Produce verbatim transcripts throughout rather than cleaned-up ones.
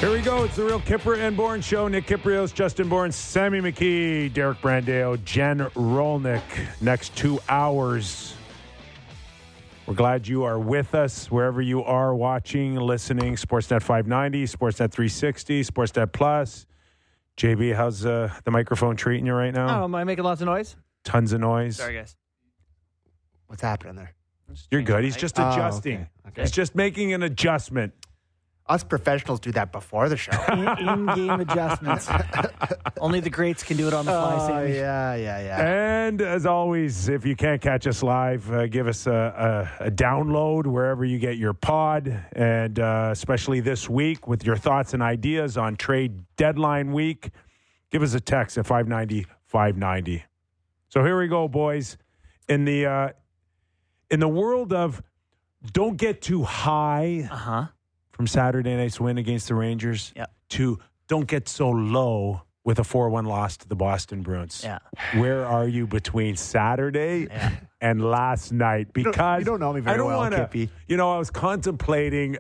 Here we go. It's the Real Kipper and Bourne Show. Nick Kiprios, Justin Bourne, Sammy McKee, Derek Brandeo, Jen Rolnick. Next two hours. We're glad you are with us wherever you are watching, listening. Sportsnet five ninety, Sportsnet three sixty, Sportsnet Plus. J B, how's uh, the microphone treating you right now? Oh, am I making lots of noise? Tons of noise. Sorry, guys. What's happening there? You're good. He's just Oh, adjusting. okay. Okay. He's just making an adjustment. Us professionals do that before the show. In- In-game adjustments. Only the greats can do it on the fly, Oh, Sammy. yeah, yeah, yeah. And as always, if you can't catch us live, uh, give us a, a, a download wherever you get your pod. And uh, especially this week with your thoughts and ideas on trade deadline week, give us a text at five ninety, five ninety. So here we go, boys. In the, uh, in the world of don't get too high Uh-huh. from Saturday night's win against the Rangers Yeah. to don't get so low with a four one loss to the Boston Bruins. Yeah. Where are you between Saturday Yeah. and last night? don't- Because you don't know me very I don't well, wanna, Kippy. You know, I was contemplating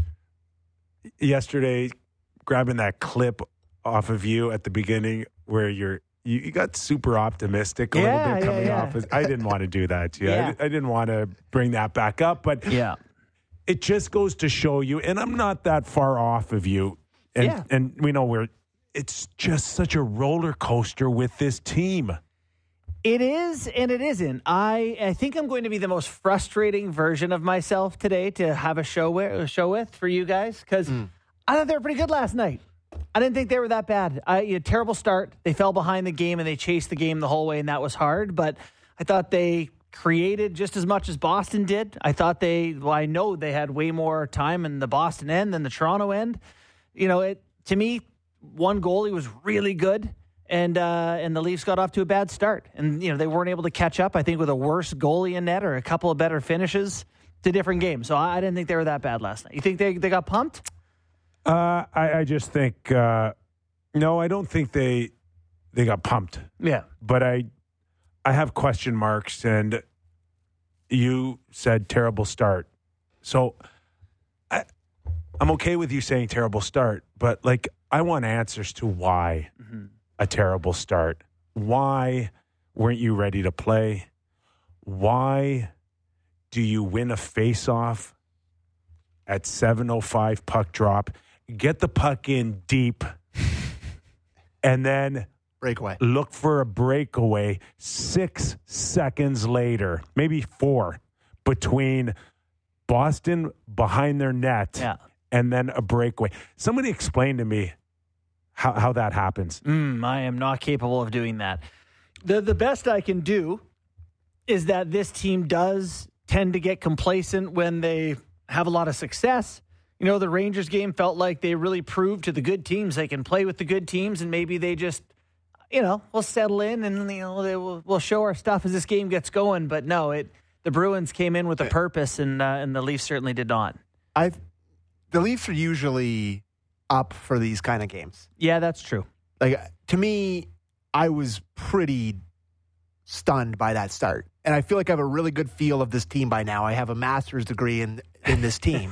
yesterday grabbing that clip off of you at the beginning where you're you, you got super optimistic a Yeah, little bit yeah, coming yeah. off. As, I didn't want to do that to you. Yeah. I, I didn't want to bring that back up, but Yeah. it just goes to show you, and I'm not that far off of you. And, Yeah. and we know we're, it's just such a roller coaster with this team. It is and it isn't. I, I think I'm going to be the most frustrating version of myself today to have a show with, a show with for you guys because I thought they were pretty good last night. I didn't think they were that bad. I, a terrible start. They fell behind the game and they chased the game the whole way, and that was hard. But I thought they created just as much as Boston did. I thought they, well, I know they had way more time in the Boston end than the Toronto end. You know, it to me, one goalie was really good. And uh, and the Leafs got off to a bad start. And, you know, they weren't able to catch up, I think, with a worse goalie in net or a couple of better finishes. It's a different game. So I, I didn't think they were that bad last night. You think they, they got pumped? Uh, I, I just think, uh, no, I don't think they they got pumped. Yeah. But I, I have question marks, and you said terrible start. So I, I'm okay with you saying terrible start, but, like, I want answers to why. Mm-hmm. A terrible start. Why weren't you ready to play? Why do you win a face-off at seven oh five puck drop, get the puck in deep, and then Breakaway. look for a breakaway six seconds later, maybe four, between Boston behind their net Yeah. and then a breakaway? Somebody explain to me How, how that happens. Mm, I am not capable of doing that. The the best I can do is that this team does tend to get complacent when they have a lot of success. You know, the Rangers game felt like they really proved to the good teams they can play with the good teams, and maybe they just, you know, we'll settle in and, you know, they will, we'll show our stuff as this game gets going. But no, it the Bruins came in with a purpose, and uh, and the Leafs certainly did not. I've the Leafs are usually up for these kind of games. Yeah, that's true. Like, to me, I was pretty stunned by that start. And I feel like I have a really good feel of this team by now. I have a master's degree in, in this team.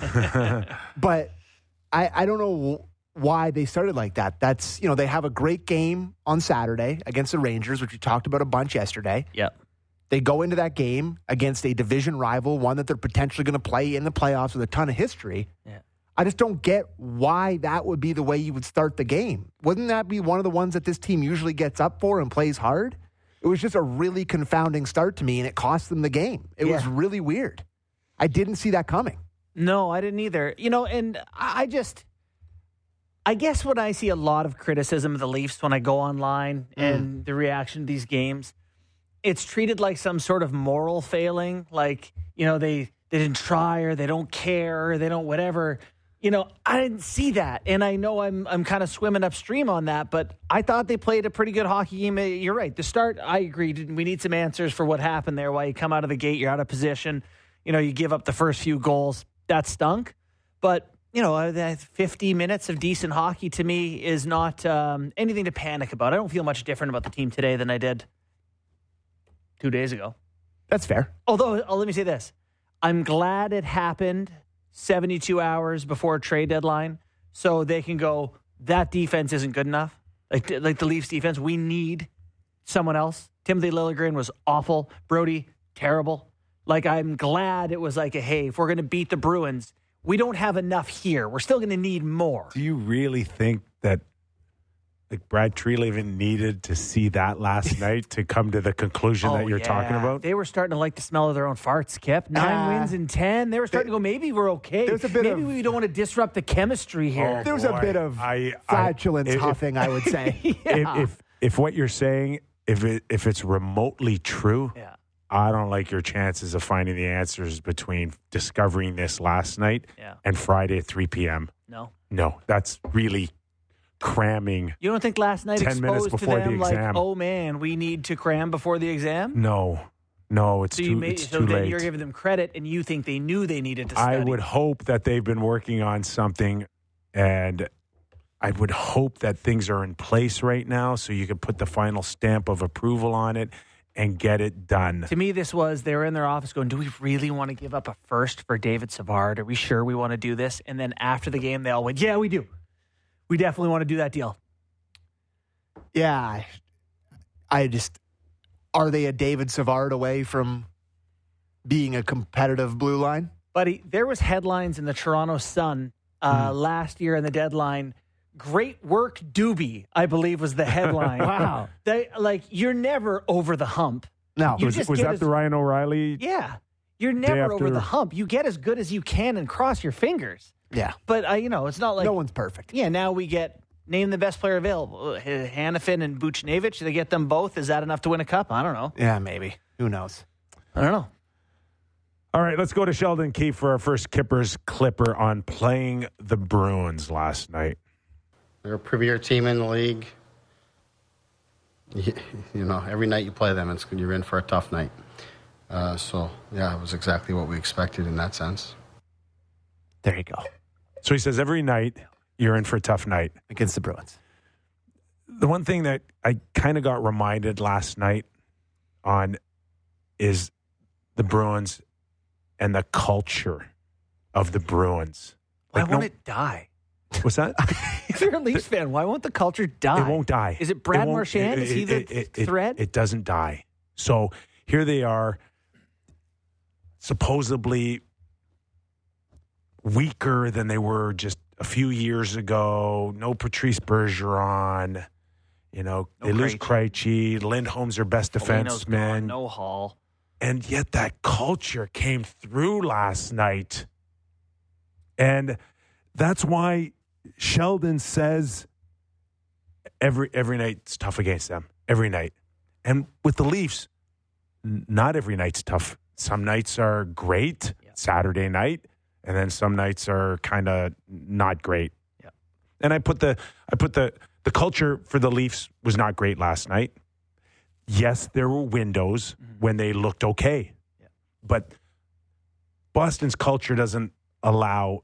But I, I don't know why they started like that. That's, you know, they have a great game on Saturday against the Rangers, which we talked about a bunch yesterday. Yep. They go into that game against a division rival, one that they're potentially going to play in the playoffs with a ton of history. Yeah. I just don't get why that would be the way you would start the game. Wouldn't that be one of the ones that this team usually gets up for and plays hard? It was just a really confounding start to me, and it cost them the game. It Yeah. was really weird. I didn't see that coming. No, I didn't either. You know, and I just, I guess when I see a lot of criticism of the Leafs when I go online Mm. and the reaction to these games, it's treated like some sort of moral failing. Like, you know, they, they didn't try or they don't care or they don't whatever. You know, I didn't see that. And I know I'm I'm kind of swimming upstream on that, but I thought they played a pretty good hockey game. You're right. The start, I agree. We need some answers for what happened there. Why you come out of the gate, you're out of position. You know, you give up the first few goals. That stunk. But, you know, that fifty minutes of decent hockey to me is not um, anything to panic about. I don't feel much different about the team today than I did two days ago. That's fair. Although, oh, let me say this. I'm glad it happened seventy-two hours before trade deadline, so they can go, that defense isn't good enough. Like, like the Leafs defense, we need someone else. Timothy Liljegren was awful. Brody, terrible. Like, I'm glad it was like, a, hey, if we're going to beat the Bruins, we don't have enough here. We're still going to need more. Do you really think that like Brad Treliving needed to see that last night to come to the conclusion oh, that you're yeah. talking about? They were starting to like the smell of their own farts, Kip. Nine Uh, wins in ten. They were starting they, to go, maybe we're okay. There's a bit maybe of, we don't want to disrupt the chemistry here. Oh, There's boy. a bit of I, flatulence I, if, huffing, I would say. yeah. if, if if what you're saying, if it if it's remotely true, yeah. I don't like your chances of finding the answers between discovering this last night Yeah. and Friday at three p.m. No. No, that's really cramming. You don't think last night ten minutes exposed to before the them like, exam. oh man, we need to cram before the exam? No, no, it's So, too, you made, it's so too then late. you're giving them credit and you think they knew they needed to study. I would hope that they've been working on something, and I would hope that things are in place right now so you can put the final stamp of approval on it and get it done. To me, this was, they were in their office going, do we really want to give up a first for David Savard? Are we sure we want to do this? And then after the game, they all went, yeah, we do. We definitely want to do that deal. Yeah, I, I just, are they a David Savard away from being a competitive blue line? Buddy, there was headlines in the Toronto Sun uh, Mm. last year in the deadline. Great work, Doobie, I believe was the headline. Wow. They, like, you're never over the hump. No. You was just was get that as- the Ryan O'Reilly? Yeah. You're never over after- the hump. You get as good as you can and cross your fingers. Yeah. But, uh, you know, it's not like, no one's perfect. yeah, now we get, name the best player available. Uh, Hanifin and Buchnevich, they get them both. Is that enough to win a cup? I don't know. Yeah, maybe. Who knows? I don't know. All right, let's go to Sheldon Keefe for our first Kippers Clipper on playing the Bruins last night. They're a premier team in the league. You, you know, every night you play them, it's you're in for a tough night. Uh, so, yeah, it was exactly what we expected in that sense. There you go. So he says every night you're in for a tough night. Against the Bruins. The one thing that I kind of got reminded last night on is the Bruins and the culture of the Bruins. Why Like, won't no- it die? What's that? If you're a Leafs fan, why won't the culture die? It won't die. Is it Brad won't- Marchand? it- Is he it- the it- it- it- thread? It doesn't die. So here they are, supposedly weaker than they were just a few years ago. No Patrice Bergeron. You know, No they lose Krejci. Krejci. Lindholm's their best Foligno's gone, defenseman. no Hall. And yet that culture came through last night. And that's why Sheldon says every every night's tough against them. Every night. And with the Leafs, n- not every night's tough. Some nights are great, Yeah. Saturday night, and then some nights are kind of not great. Yeah. And I put the I put the the culture for the Leafs was not great last night. Yes, there were windows Mm-hmm. when they looked okay. Yeah. But Boston's culture doesn't allow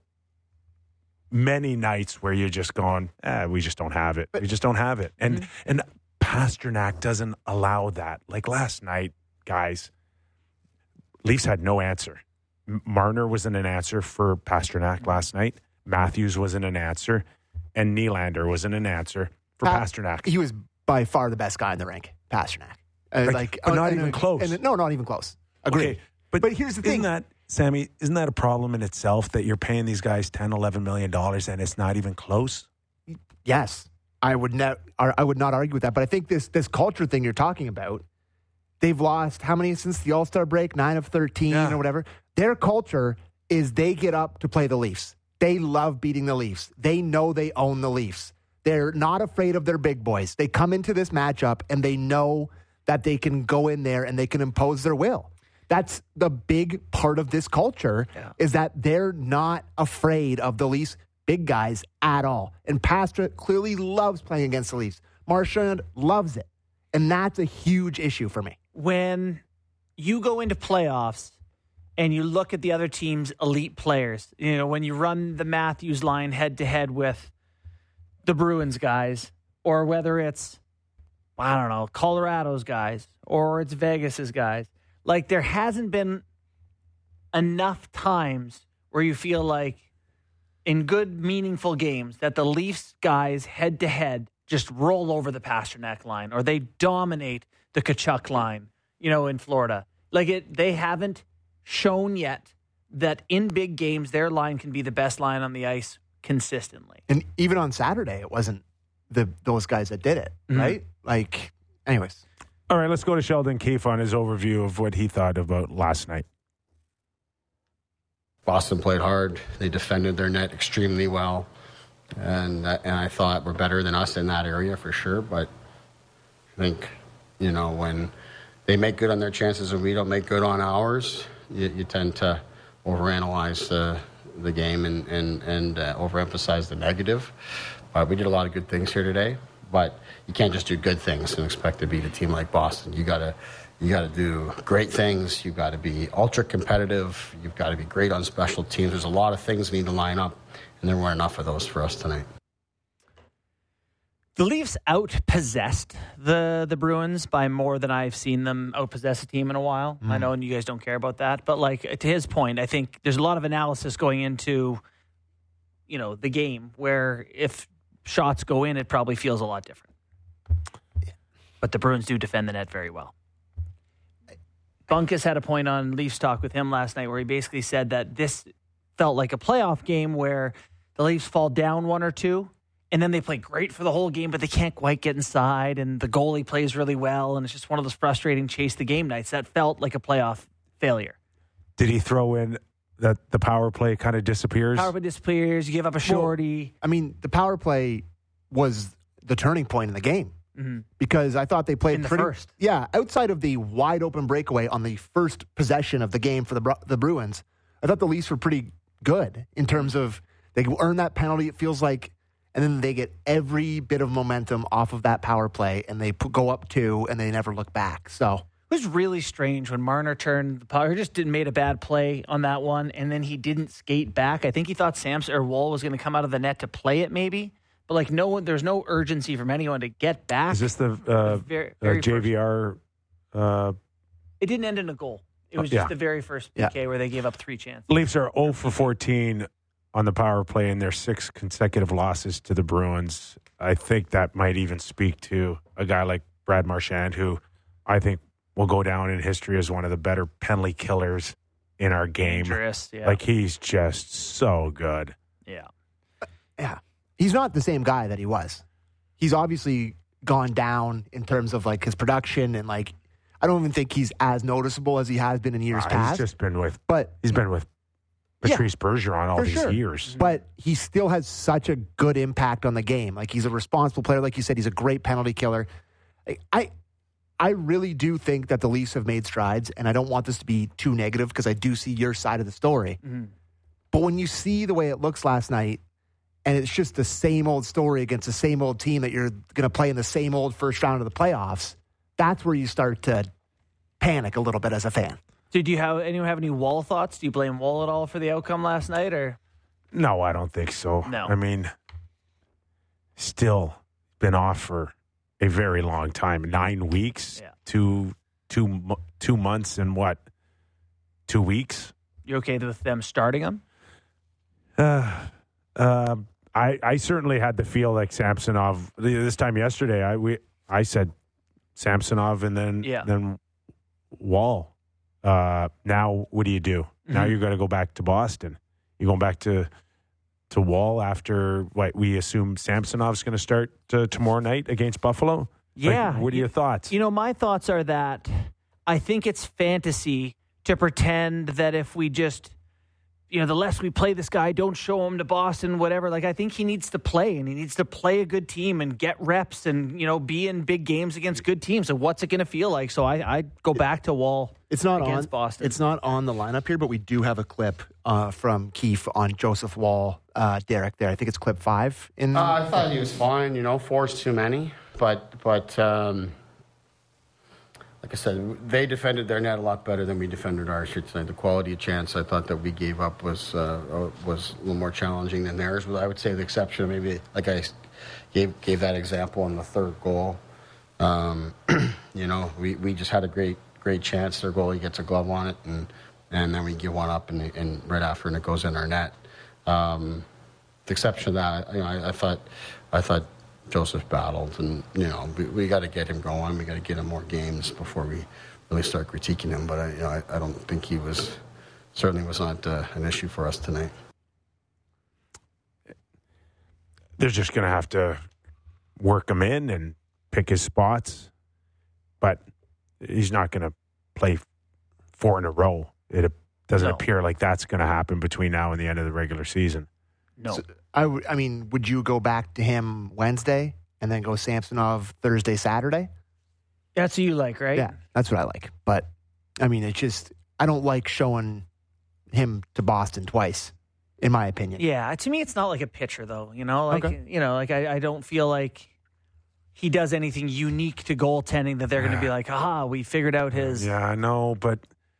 many nights where you're just going, eh, we just don't have it. we just don't have it. And Mm-hmm. and Pasternak doesn't allow that. Like last night, guys, Leafs had no answer. M- Marner wasn't an answer for Pasternak last night. Matthews wasn't an answer. And Nylander wasn't an answer for Pa- Pasternak. He was by far the best guy in the rank, Pasternak. Uh, Like, like, but not and- even close. and- no, not even close. Agreed. Okay, but, But here's the thing. Isn't that, Sammy, isn't that a problem in itself that you're paying these guys ten, eleven million dollars and it's not even close? Yes, I would not. I would not argue with that. But I think this this culture thing you're talking about, they've lost how many since the All Star break? Nine of thirteen Yeah. or whatever. Their culture is they get up to play the Leafs. They love beating the Leafs. They know they own the Leafs. They're not afraid of their big boys. They come into this matchup and they know that they can go in there and they can impose their will. That's the big part of this culture Yeah. is that they're not afraid of the Leafs big guys at all. And Pastra clearly loves playing against the Leafs. Marchand loves it. And that's a huge issue for me. When you go into playoffs and you look at the other team's elite players, you know, when you run the Matthews line head to head with the Bruins guys, or whether it's, I don't know, Colorado's guys, or it's Vegas's guys, like there hasn't been enough times where you feel like in good, meaningful games that the Leafs guys head-to-head just roll over the Pasternak line or they dominate the Tkachuk line, you know, in Florida. Like, it, they haven't shown yet that in big games, their line can be the best line on the ice consistently. And even on Saturday, it wasn't the those guys that did it, Mm-hmm. right? Like, anyways. All right, let's go to Sheldon Keefe on his overview of what he thought about last night. Boston played hard. They defended their net extremely well. And, uh, and I thought we're better than us in that area for sure. But I think, you know, when they make good on their chances and we don't make good on ours, you, you tend to overanalyze the, the game and, and, and uh, overemphasize the negative. But we did a lot of good things here today. But you can't just do good things and expect to beat a team like Boston. You got to you got to do great things. You got to be ultra competitive. You've got to be great on special teams. There's a lot of things that need to line up, and there weren't enough of those for us tonight. The Leafs outpossessed the the Bruins by more than I've seen them outpossess a team in a while. Mm. I know, and you guys don't care about that, but like to his point, I think there's a lot of analysis going into, you know, the game where if shots go in, it probably feels a lot different. Yeah. But the Bruins do defend the net very well. Bunkus had a point on Leafs Talk with him last night where he basically said that this felt like a playoff game where the Leafs fall down one or two, and then they play great for the whole game, but they can't quite get inside, and the goalie plays really well, and it's just one of those frustrating chase the game nights. That felt like a playoff failure. Did he throw in that the power play kind of disappears? Power play disappears, you give up a shorty. Well, I mean, the power play was the turning point in the game. Mm-hmm. Because I thought they played in the pretty. First. Yeah, outside of the wide open breakaway on the first possession of the game for the the Bruins, I thought the Leafs were pretty good in terms of they earn that penalty. It feels like, and then they get every bit of momentum off of that power play, and they put, go up two, and they never look back. So it was really strange when Marner turned the power. He just didn't made a bad play on that one, and then he didn't skate back. I think he thought Samson or Wall was going to come out of the net to play it, maybe. But like no one, there's no urgency from anyone to get back. Is this the, uh, very, very uh, J V R? Uh, it didn't end in a goal. It was yeah. just the very first P K yeah. where they gave up three chances. Leafs are zero for fourteen on the power play in their six consecutive losses to the Bruins. I think that might even speak to a guy like Brad Marchand, who I think will go down in history as one of the better penalty killers in our game. Dangerous, yeah. Like he's just so good. Yeah. Yeah. He's not the same guy that he was. He's obviously gone down in terms of like his production and like I don't even think he's as noticeable as he has been in years uh, past. He's just been with, but he's been with Patrice yeah, Bergeron all these sure. years. But he still has such a good impact on the game. Like he's a responsible player. Like you said, he's a great penalty killer. I, I really do think that the Leafs have made strides, and I don't want this to be too negative because I do see your side of the story. Mm-hmm. But when you see the way it looks last night, and it's just the same old story against the same old team that you're going to play in the same old first round of the playoffs, that's where you start to panic a little bit as a fan. Did you have anyone have any Wall thoughts? Do you blame Wall at all for the outcome last night, or no? I don't think so. No, I mean, still been off for a very long time, nine weeks, yeah. two, two, two months, and what? Two weeks. You okay with them starting him? Uh, uh, I I certainly had the feel like Samsonov this time yesterday. I we I said Samsonov and then yeah. then Wall. Uh, now what do you do? Mm-hmm. Now you're going to go back to Boston. You're going back to to Wall after what we assume Samsonov's going to start uh, tomorrow night against Buffalo. Yeah. Like, what are your thoughts? You know, my thoughts are that I think it's fantasy to pretend that if we just, you know, the less we play this guy, don't show him to Boston, whatever. Like, I think he needs to play, and he needs to play a good team and get reps and, you know, be in big games against good teams. So what's it going to feel like? So I, I go back to Wall it's not against on, Boston. It's not on the lineup here, but we do have a clip uh, from Keefe on Joseph Wall, uh, Derek there. I think it's clip five. In uh, I thought he was fine. You know, four's too many. But, but um, like I said, they defended their net a lot better than we defended ours here tonight. The quality of chance I thought that we gave up was uh, was a little more challenging than theirs. I would say the exception of maybe, like I gave gave that example on the third goal. Um, you know, we, we just had a great great chance. Their goalie gets a glove on it, and, and then we give one up, and, and right after, and it goes in our net. Um, the exception of that, you know, I, I thought, I thought Joseph battled, and you know, we, we got to get him going. We got to get him more games before we really start critiquing him. But I, you know, I, I don't think he was, certainly was not uh, an issue for us tonight. They're just going to have to work him in and pick his spots, but he's not going to play four in a row. It doesn't No. appear like that's going to happen between now and the end of the regular season. No. So, I, w- I mean, would you go back to him Wednesday and then go Samsonov Thursday, Saturday? That's what you like, right? Yeah, that's what I like. But, I mean, it's just, I don't like showing him to Boston twice, in my opinion. Yeah, to me, it's not like a pitcher, though. You know, like Okay. you know, like I, I don't feel like he does anything unique to goaltending that they're going to be like, aha, we figured out his. Yeah, I know, but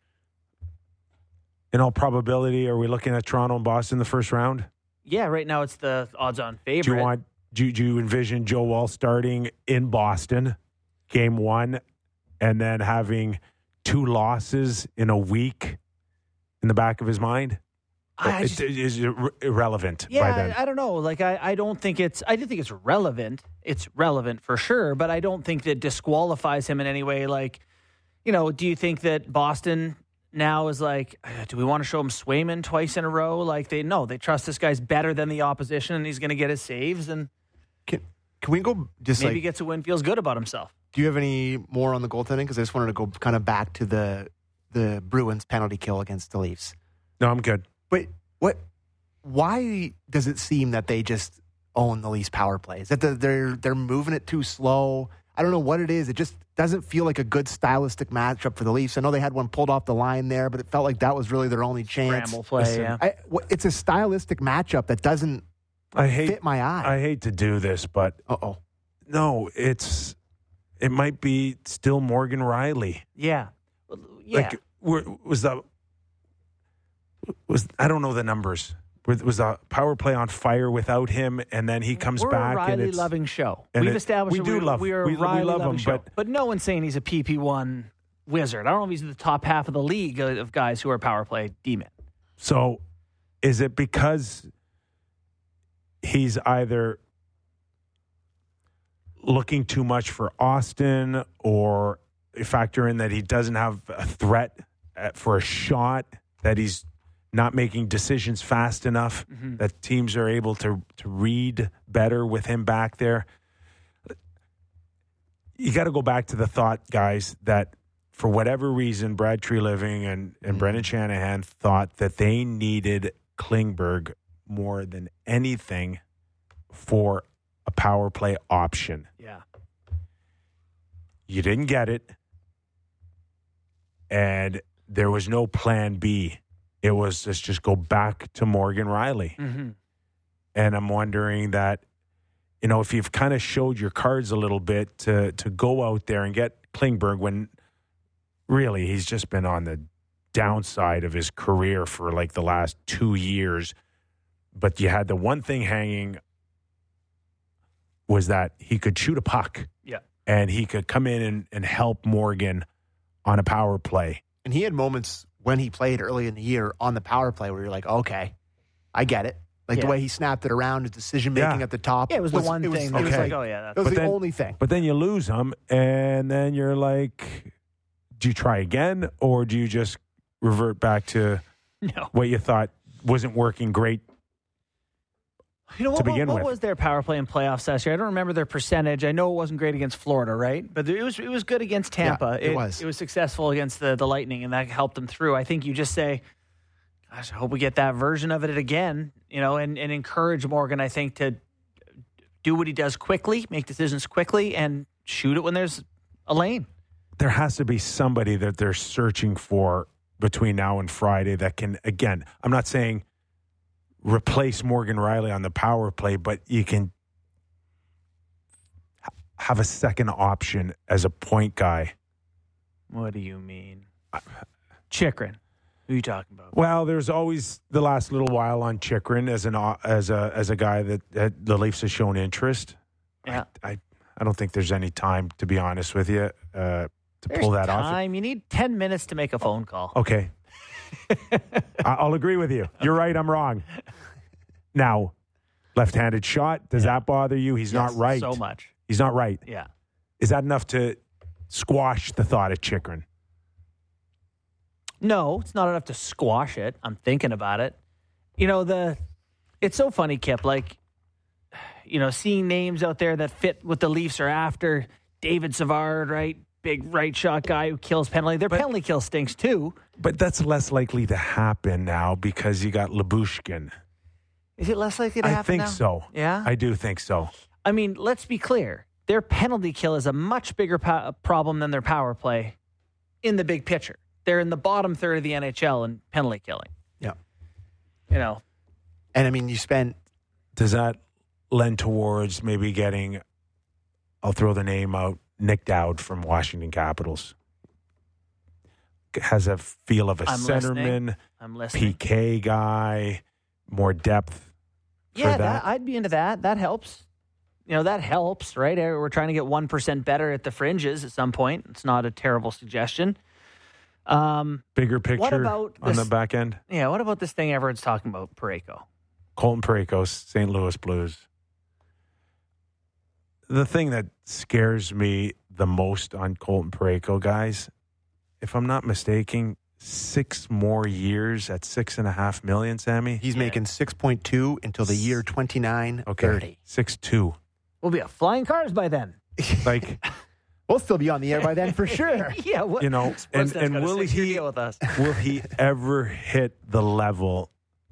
in all probability, are we looking at Toronto and Boston in the first round? Yeah, right now it's the odds-on favorite. Do you want? Do, do you envision Joe Wall starting in Boston, game one, and then having two losses in a week in the back of his mind? I It- just- it is ir- irrelevant Yeah, by then. I, I don't know. Like, I, I don't think it's, I do think it's relevant. It's relevant for sure, but I don't think that disqualifies him in any way. Like, you know, do you think that Boston now is like, uh, do we want to show him Swayman twice in a row? Like, they know they trust this guy's better than the opposition and he's going to get his saves and Can, can we go just maybe like, gets a win, feels good about himself. do you have any more on the goaltending? Because I just wanted to go kind of back to the the Bruins penalty kill against the Leafs. No, I'm good. But what? Why does it seem that they just own the Leafs power play? Is that the, they're they're moving it too slow? I don't know what it is. It just doesn't feel like a good stylistic matchup for the Leafs. I know they had one pulled off the line there, but it felt like that was really their only chance. Scramble play, Listen, yeah. I, wh- it's a stylistic matchup that doesn't I hate. fit my eye. I hate to do this, but Uh oh. no, it's. It might be still Morgan Riley. Yeah. Well, Yeah. Like, were- was the was I don't know the numbers. Was was the power play on fire without him, and then he comes we're back a and Riley it's loving show. and We've it- established we that do we're, love- we are a we- we Riley love loving him, show. but- But no one's saying he's a P P one wizard. I don't know if he's in the top half of the league of guys who are power play D-men. So, is it because he's either looking too much for Austin, or factor in that he doesn't have a threat at- for a shot, that he's not making decisions fast enough, Mm-hmm. that teams are able to to read better with him back there? You got to go back to the thought, guys, that for whatever reason, Brad Treliving and, and Brendan Shanahan thought that they needed Klingberg more than anything for a power play option. Yeah. You didn't get it, and there was no plan B. It was let's just go back to Morgan Riley. Mm-hmm. And I'm wondering that, you know, if you've kind of showed your cards a little bit to to go out there and get Klingberg when really he's just been on the downside of his career for like the last two years. But you had the one thing hanging was that he could shoot a puck. Yeah. And he could come in and, and help Morgan on a power play. And he had moments when he played early in the year on the power play where you're like, okay, I get it. Like Yeah. the way he snapped it around, his decision making Yeah. at the top. Yeah, it was the one it was, thing. It It was, was okay. like, oh, yeah. it That's, was But the then- only thing. But then you lose him, and then you're like, do you try again, or do you just revert back to no. what you thought wasn't working great? You know, what, to begin what, what with. was their power play in playoffs last year? I don't remember their percentage. I know it wasn't great against Florida, right? But it was it was good against Tampa. Yeah, it was. It was successful against the, the Lightning, and that helped them through. I think you just say, gosh, I hope we get that version of it again, you know, and, and encourage Morgan, I think, to do what he does quickly, make decisions quickly, and shoot it when there's a lane. There has to be somebody that they're searching for between now and Friday that can, again, I'm not saying replace Morgan Riley on the power play, but you can ha- have a second option as a point guy. What do you mean? Chikrin. Who are you talking about? Well, there's always the last little while on Chikrin as an o- as a as a guy that, that the Leafs have shown interest. Yeah. I, I I don't think there's any time, to be honest with you, uh, to There's pull that off. time. You need ten minutes to make a phone call. Okay. I- I'll agree with you. You're right. I'm wrong. Now, Left-handed shot. Does Yeah. that bother you? He's Yes, not right. so much. He's not right. Yeah. Is that enough to squash the thought of Chychrun? No, it's not enough to squash it. I'm thinking about it. You know, the it's so funny, Kip, like, you know, seeing names out there that fit what the Leafs are after. David Savard, right? Big right shot guy who kills penalty. Their But- penalty kill stinks too. But that's less likely to happen now because you got Lyubushkin. Is it less likely to I happen think now? so. Yeah? I do think so. I mean, let's be clear. Their penalty kill is a much bigger po- problem than their power play in the big picture. They're in the bottom third of the N H L in penalty killing. Yeah. You know, And I mean, you spent Does that lend towards maybe getting, I'll throw the name out, Nick Dowd from Washington Capitals? Has a feel of a I'm centerman, listening. I'm listening. P K guy, more depth for yeah, that. that, I'd be into that. That helps. You know, that helps, right? We're trying to get one percent better at the fringes at some point. It's not a terrible suggestion. Um, Bigger picture about on this- the back end. yeah, what about this thing everyone's talking about, Parayko? Colton Parayko, Saint Louis Blues. The thing that scares me the most on Colton Parayko, guys, if I'm not mistaken, six more years at six and a half million, Sammy. he's Yeah. making six point two until the year twenty-nine Okay, thirty. six two. We'll be at flying cars by then. Like, We'll still be on the air by then for sure. yeah, what, you know, and, Sportsnet's and got a will six-year he deal with us? will he ever hit the level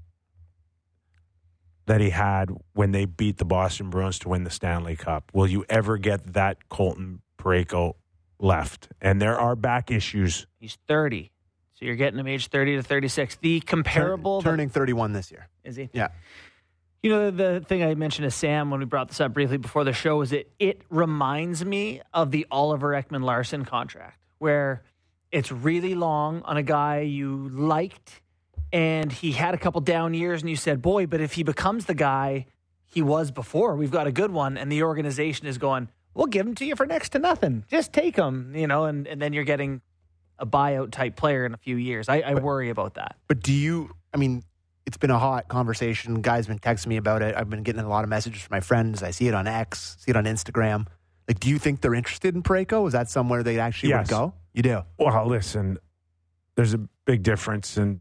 that he had when they beat the Boston Bruins to win the Stanley Cup? Will you ever get that Colton Parayko left? And there are back issues. He's thirty, so you're getting him age thirty to thirty-six. The comparable, Turn- turning thirty-one this year. is he? Yeah. You know, the thing I mentioned to Sam when we brought this up briefly before the show is it it reminds me of the Oliver Ekman-Larsson contract, where it's really long on a guy you liked, and he had a couple down years, and you said, boy, but if he becomes the guy he was before, we've got a good one, and the organization is going, we'll give him to you for next to nothing. Just take him, you know, and, and then you're getting a buyout type player in a few years. I, I worry about that. But do you, I mean, it's been a hot conversation. Guys been texting me about it. I've been getting a lot of messages from my friends. I see it on X, see it on Instagram. Like, do you think they're interested in Parayko? Is that somewhere they actually Yes. would go? You do? Well, listen, there's a big difference in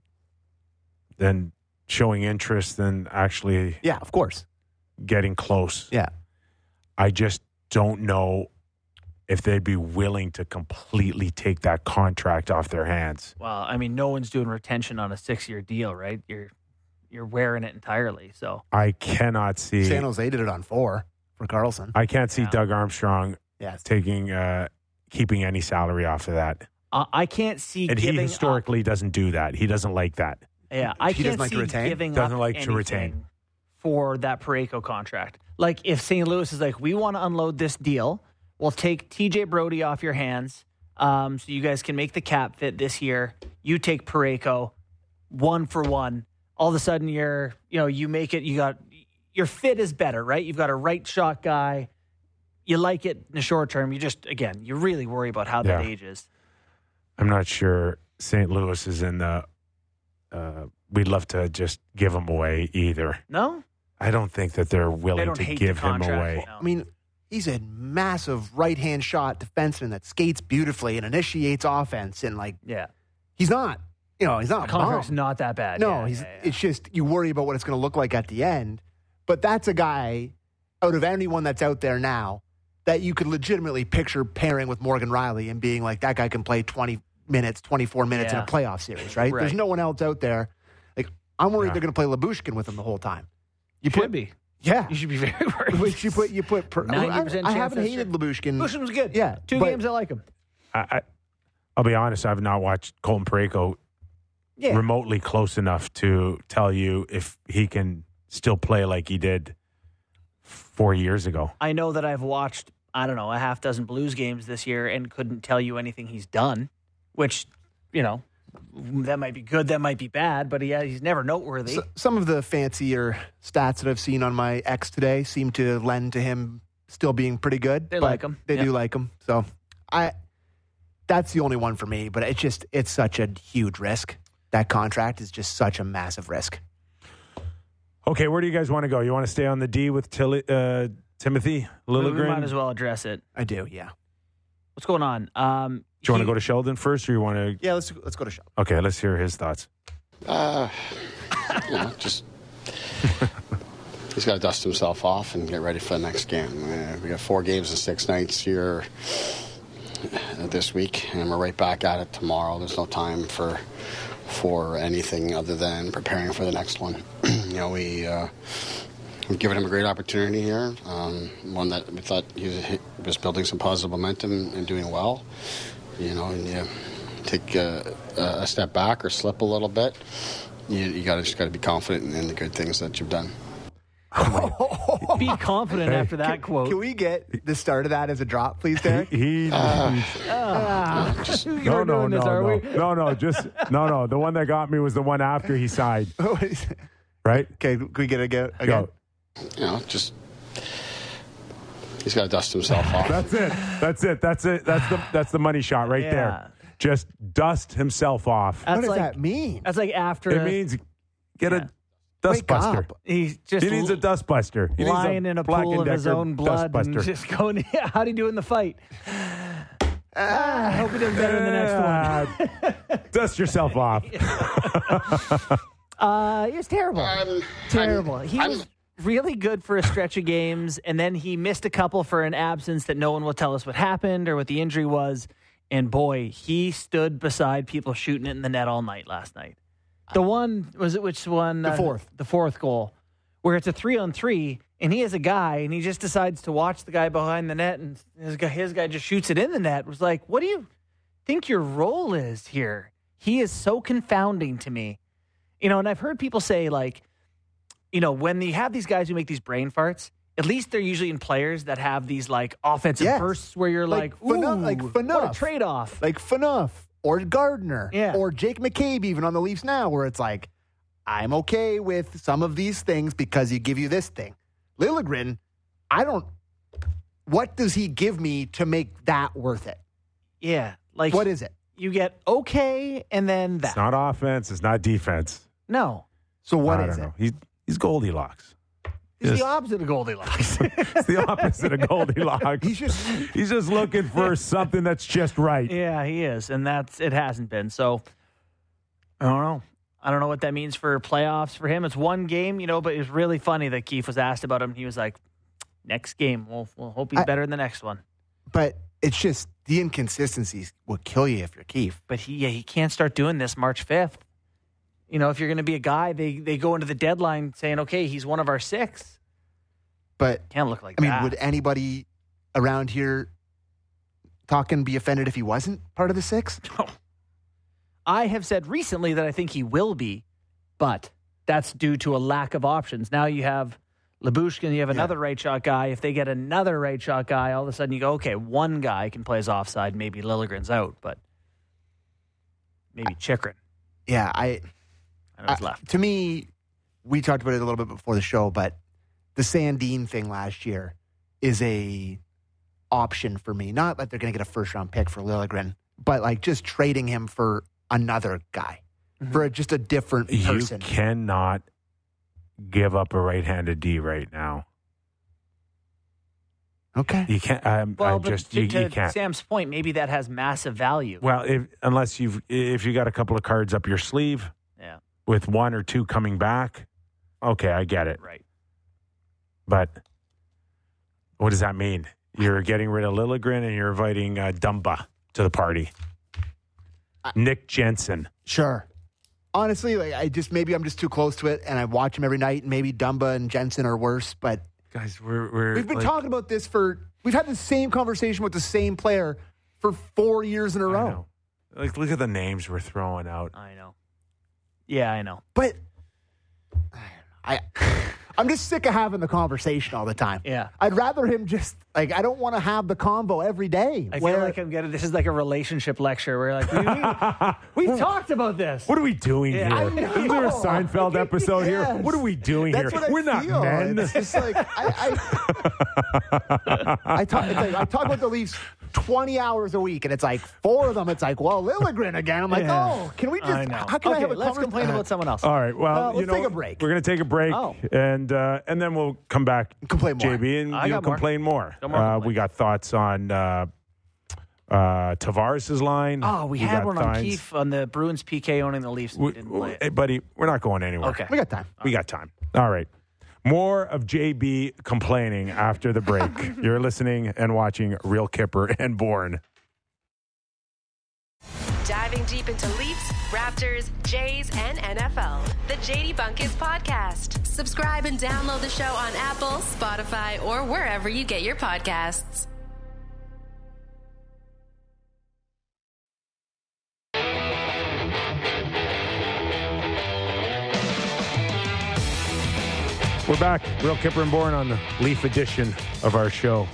than showing interest than actually Yeah, of course. getting close. Yeah. I just don't know if they'd be willing to completely take that contract off their hands. Well, I mean, no one's doing retention on a six-year deal, right? You're you're wearing it entirely. So I cannot see. San Jose did it on four for Carlson. I can't see Yeah. Doug Armstrong Yes. taking uh, keeping any salary off of that. uh, I can't see And he giving historically doesn't do that. He doesn't like that. Up, yeah, I He can't doesn't like to see retain? giving Doesn't up like to anything retain. for that Parayko contract. Like if Saint Louis is like, we want to unload this deal, we'll take T J Brody off your hands, um, so you guys can make the cap fit this year. You take Parayko, one for one. All of a sudden, you're you know you make it. You got your fit is better, right? You've got a right shot guy. You like it in the short term. You just again, you really worry about how that Yeah. ages. I'm not sure Saint Louis is in the. Uh, we'd love to just give him away either. No, I don't think that they're they willing don't to hate give the him contract. away. no. I mean, he's a massive right-hand shot defenseman that skates beautifully and initiates offense. And, like, yeah, he's not, you know, he's not the a contract's bum. not that bad. No, Yeah, he's. yeah, yeah. It's just you worry about what it's going to look like at the end. But that's a guy out of anyone that's out there now that you could legitimately picture pairing with Morgan Riley and being like, that guy can play twenty minutes, twenty-four minutes Yeah. in a playoff series, right? Right. There's no one else out there. Like, I'm worried Yeah. they're going to play Lyubushkin with him the whole time. You Should put, be. yeah. You should be very worried. Which you put, you put. Per, ninety I, percent I chance haven't that's hated true. Lyubushkin. Bushman was good. Yeah, two but- games I like him. I, I, I'll be honest. I've not watched Colton Parayko Yeah, remotely close enough to tell you if he can still play like he did four years ago. I know that I've watched, I don't know, a half dozen Blues games this year and couldn't tell you anything he's done, which, you know, that might be good, that might be bad, but he, he's never noteworthy. S- some of the fancier stats that I've seen on my X today seem to lend to him still being pretty good. They but like him. They Yeah. do like him. So I, that's the only one for me. But it's just it's such a huge risk. That contract is just such a massive risk. Okay, where do you guys want to go? You want to stay on the D with Tilly, uh, Timothy We, we Liljegren? might as well address it. I do, yeah. What's going on? Um, Do you want to go to Sheldon first, or you want to? Yeah, let's let's go to show. Okay, let's hear his thoughts. Uh, you know, just he's got to dust himself off and get ready for the next game. Uh, we got four games in six nights here uh, this week, and we're right back at it tomorrow. There's no time for for anything other than preparing for the next one. you know, we uh, we've given him a great opportunity here, um, one that we thought he was, he was building some positive momentum and doing well. You know, and you take a, a step back or slip a little bit, you, you got to just got to be confident in, in the good things that you've done. Be confident after that quote. Can we get the start of that as a drop, please, Derek? He, Ah, Just, we're no, no, doing no, this, are no, we? no, no, just no, no. The one that got me was the one after he sighed. Right? Okay, can we get it again? again? Go. you know, just he's got to dust himself off. That's it. That's it. That's it. That's the that's the money shot right Yeah. there. Just dust himself off. What That's does like, that mean? That's like after It means get Yeah. a dust Wake buster. up. he's just He needs a dust buster. He needs lying in a Black pool and of his Decker own dust blood and buster. just going, yeah, how'd he do in the fight? Ah, I hope he does better in the next one. Ah, dust yourself off. Uh, it was terrible. Um, terrible. I'm- he I'm- was really good for a stretch of games, and then he missed a couple for an absence that no one will tell us what happened or what the injury was. And boy, he stood beside people shooting it in the net all night last night. The one, was it which one? The fourth. The fourth goal, where it's a three on three, and he has a guy, and he just decides to watch the guy behind the net, and his guy, his guy just shoots it in the net. It was like, what do you think your role is here? He is so confounding to me. You know, and I've heard people say, like, you know, when you have these guys who make these brain farts, at least they're usually in players that have these, like, offensive Yes. bursts where you're like, Like ooh, Phaneuf- like what Phaneuf. a trade-off. Like Phaneuf or Gardner Yeah. or Jake McCabe even on the Leafs now, where it's like, I'm okay with some of these things because he give you this thing. Liljegren, I don't. What does he give me to make that worth it? Yeah. Like, What is it? you get okay and then that. It's not offense. It's not defense. no. So what I is don't it? know. He's he's Goldilocks. He's Yes. the opposite of Goldilocks. It's the opposite of Goldilocks. He's just He's just looking for something that's just right. Yeah, he is, and that's it hasn't been. So I don't know. I don't know what that means for playoffs for him. It's one game, you know, but it was really funny that Keefe was asked about him. He was like, "Next game, we'll we'll hope he's I- better in the next one." but it's just the inconsistencies will kill you if you're Keefe. But he yeah, he can't start doing this March fifth. You know, if you're going to be a guy, they they go into the deadline saying, "Okay, he's one of our six." But Can't look like I mean, that. would anybody around here talking be offended if he wasn't part of the six? I have said recently that I think he will be, but that's due to a lack of options. Now you have Lyubushkin, you have another right shot guy. If they get another right shot guy, all of a sudden you go, okay, one guy can play his offside. Maybe Liljegren's out, but maybe Chychrun. Yeah, I. And who's I- left. To me, we talked about it a little bit before the show, but the Sandine thing last year is a option for me. Not that they're going to get a first round pick for Liljegren, but like just trading him for another guy, for a, just a different person. You cannot give up a right-handed D right now. Okay. You can't. I'm, Well, I but just to, you, to you can't. Sam's point, maybe that has massive value. Well, if, unless you've if you got a couple of cards up your sleeve Yeah, with one or two coming back, okay, I get it. right. But what does that mean? You're getting rid of Liljegren and you're inviting uh, Dumba to the party. Nick Jensen. Sure. Honestly, like I just maybe I'm just too close to it, and I watch him every night. And maybe Dumba and Jensen are worse, but Guys, we're we're we've been like, talking about this for. We've had the same conversation with the same player for four years in a I row. know. Like, look at the names we're throwing out. I know. Yeah, I know. But I, I'm just sick of having the conversation all the time. Yeah. I'd rather him just like I don't want to have the convo every day. I where- feel like I'm getting this is like a relationship lecture where like we, we've talked about this. What are we doing Yeah, I here? know. Isn't there a Seinfeld episode here? Yes. What are we doing That's here? what I We're not feel. men. It's just like I, I, I talk. It's like, I talk about the Leafs twenty hours a week, and it's like four of them. It's like, well, Liljegren again. I'm like, Yeah. oh, can we just? I know. How can okay, I have a let's conver- complain about someone else. All right. Well, Uh, you let's know, take a break. We're going to take a break, Oh. and uh, and then we'll come back, Complain more. J B, and I you'll got more. complain more. Got more Uh, complaints. we got thoughts on uh, uh, Tavares' line. Oh, we, got had one on thoughts- Keefe on the Bruins P K owning the Leafs. We, We, didn't play hey, it. buddy, we're not going anywhere. Okay. We got time. We got time. All right. More of J B complaining after the break. You're listening and watching Real Kipper and Bourne. Diving deep into Leafs, Raptors, Jays, and N F L. The J D Bunkis Podcast. Subscribe and download the show on Apple, Spotify, or wherever you get your podcasts. We're back. Real Kipper and Bourne on the Leaf edition of our show.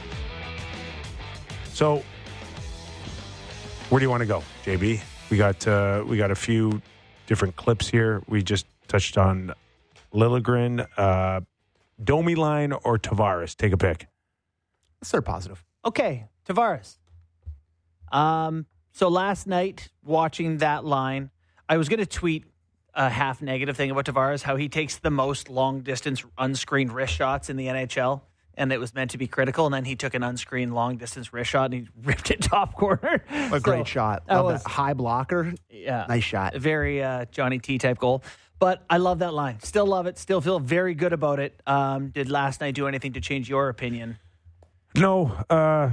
So, where do you want to go, J B? We got uh, we got a few different clips here. We just touched on Liljegren, uh, Domi line, or Tavares. Take a pick. Let's start positive. Okay, Tavares. Um, so last night, watching that line, I was going to tweet a half negative thing about Tavares, how he takes the most long distance unscreened wrist shots in the N H L, and it was meant to be critical. And then he took an unscreened long distance wrist shot and he ripped it top corner. A So, great shot. that Love was- that high blocker. Yeah, Nice shot. very uh, Johnny T type goal. But I love that line. Still love it. Still feel very good about it. Um, did last night do anything to change your opinion? No. Uh,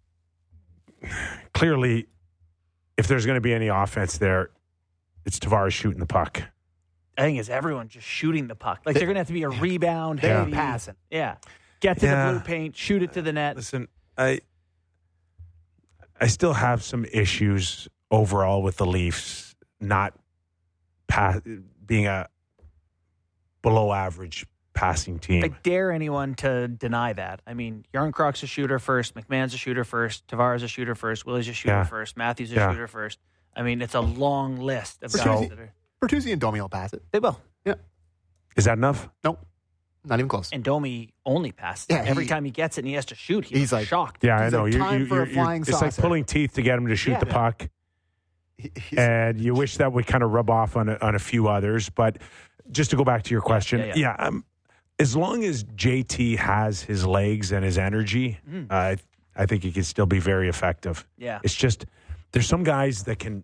clearly, if there's going to be any offense there, it's Tavares shooting the puck. I think it's everyone just shooting the puck. Like they're going to have to be a rebound. They ain't heavy- passing. Yeah. Get to Yeah. the blue paint, shoot it to the net. Listen, I I still have some issues overall with the Leafs not pass, being a below average passing team. I dare anyone to deny that. I mean, Yarncrocs a shooter first, McMahon's a shooter first, Tavares a shooter first, Willie's a shooter Yeah. first, Matthews a Yeah. shooter first. I mean, it's a long list of guys So- that are. Bertuzzi and Domi will pass it. They will. Is that enough? Nope. Not even close. And Domi only passes. Yeah, Every he- time he gets it and he has to shoot, he He's looks like- shocked. Yeah, He's I know. like, You- time you- for a you're- you're- flying it's like saucer. pulling teeth to get him to shoot Yeah. the puck, He- he's- and you wish that would kind of rub off on a, on a few others. But just to go back to your question, yeah, yeah, yeah. um, as long as J T has his legs and his energy, Mm. uh, I think he can still be very effective. Yeah. It's just there's some guys that can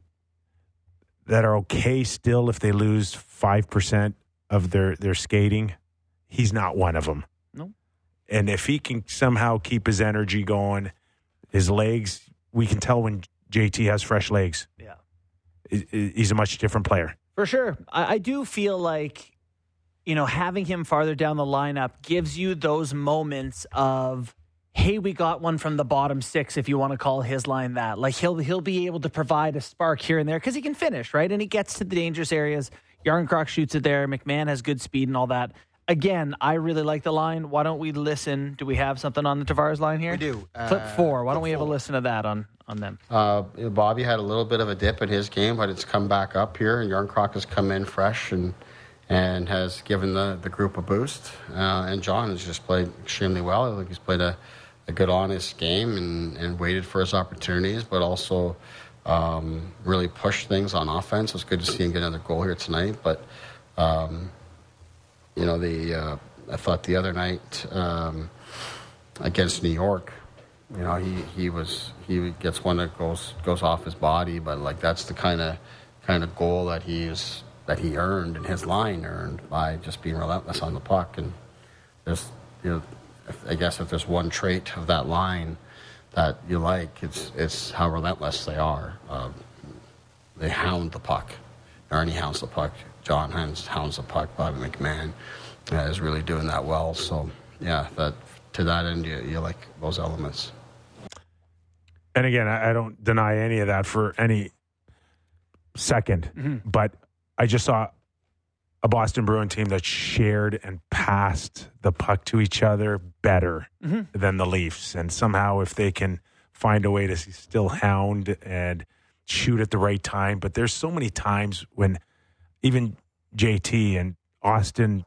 that are okay still if they lose five percent of their their skating. He's not one of them. No. And if he can somehow keep his energy going, his legs, we can tell when J T has fresh legs. Yeah. I- I- He's a much different player. For sure. I, I do feel like, you know, having him farther down the lineup gives you those moments of, hey, we got one from the bottom six, if you want to call his line that. Like he'll he'll be able to provide a spark here and there because he can finish, right? And he gets to the dangerous areas. Yarncroc shoots it there. McMahon has good speed and all that. Again, I really like the line. Why don't we listen? Do we have something on the Tavares line here? We do. Clip Uh, four. Why don't clip we have a four. listen to that on, on them? Uh, Bobby had a little bit of a dip in his game, but it's come back up here, and Yarncroc has come in fresh and and has given the, the group a boost. Uh, and John has just played extremely well. I think he's played a, a good, honest game and, and waited for his opportunities, but also um, really pushed things on offense. It was good to see him get another goal here tonight. But, um, you know, the uh, I thought the other night um, against New York, you know, he, he was he gets one that goes goes off his body, but like that's the kind of kind of goal that he's that he earned and his line earned by just being relentless on the puck. And there's you know, if, I guess if there's one trait of that line that you like, it's it's how relentless they are. Um, they hound the puck. Ernie hounds the puck. John hounds, hounds the puck. Bobby McMahon uh, is really doing that well. So yeah, that to that end, you, you like those elements. And again, I, I don't deny any of that for any second, Mm-hmm. but I just saw a Boston Bruin team that shared and passed the puck to each other better Mm-hmm. than the Leafs. And somehow, if they can find a way to still hound and shoot at the right time, but there's so many times when even J T and Austin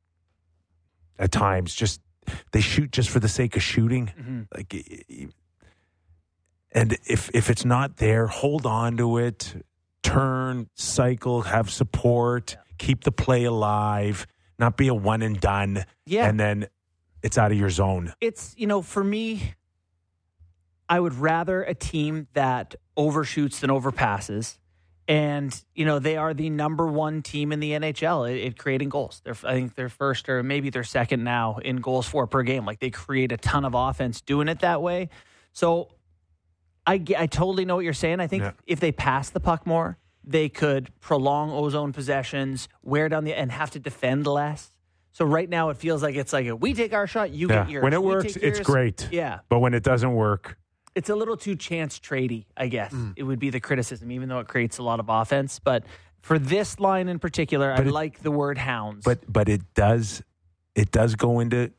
at times just they shoot just for the sake of shooting. Mm-hmm. Like And if if it's not there, hold on to it, turn, cycle, have support, yeah. keep the play alive, not be a one and done. Yeah. And then it's out of your zone. It's, you know, for me, I would rather a team that overshoots than overpasses. And, you know, they are the number one team in the N H L at, at creating goals. They're, I think they're first or maybe they're second now in goals for per game. Like, they create a ton of offense doing it that way. So I, I totally know what you're saying. I think yeah. if they pass the puck more, they could prolong ozone possessions, wear down the and have to defend less. So right now it feels like it's like a, we take our shot, you yeah. get yours. When it we works, it's yours. great. Yeah. But when it doesn't work, it's a little too chance tradey, I guess. Mm. It would be the criticism, even though it creates a lot of offense. But for this line in particular, but I it, like the word hounds. But but it does it does go into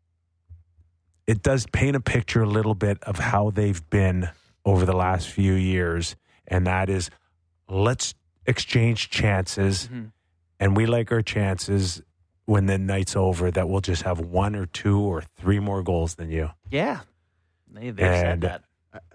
it does paint a picture a little bit of how they've been over the last few years, and that is let's exchange chances, mm-hmm. and we like our chances when the night's over that we'll just have one or two or three more goals than you. Yeah. They, they've said that.